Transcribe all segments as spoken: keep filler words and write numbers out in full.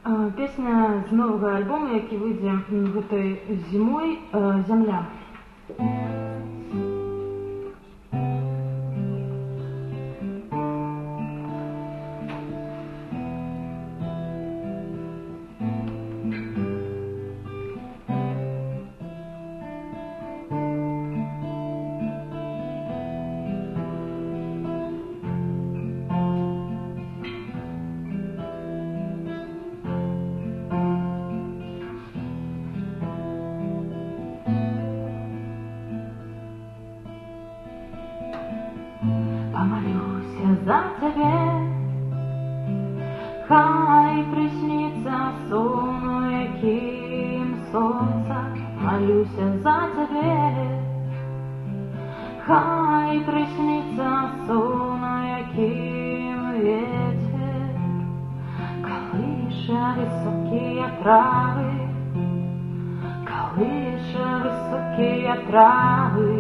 Песня з новага альбома, які выйдзе гэтай зімой, «Зямля». Помолюся за тебе, хай приснится сон, яким сонце. Молюся за тебе, хай приснится сон, яким ветер колыша высокие травы, колыша высокие травы.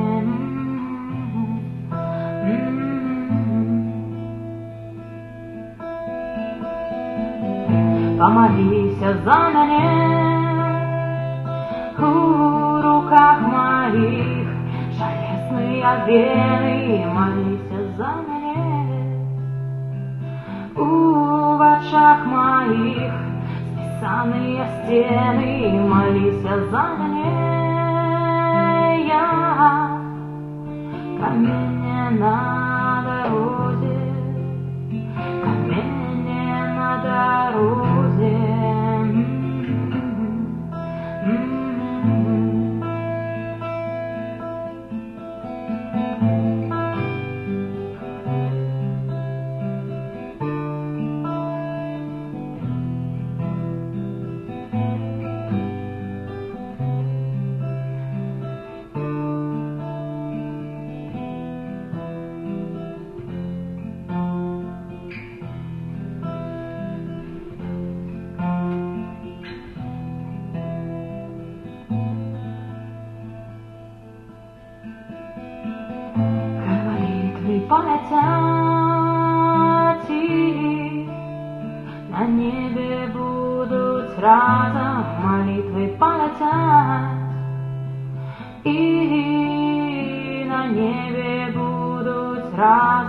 Помолися за мене, у руках моих железные вены. Молися за мене, у очах моих списанные стены. Молися за мене, я камень на дороге, камень на дороге. Полетят, и на небе будут разом молитвы полетят, и на небе будут разом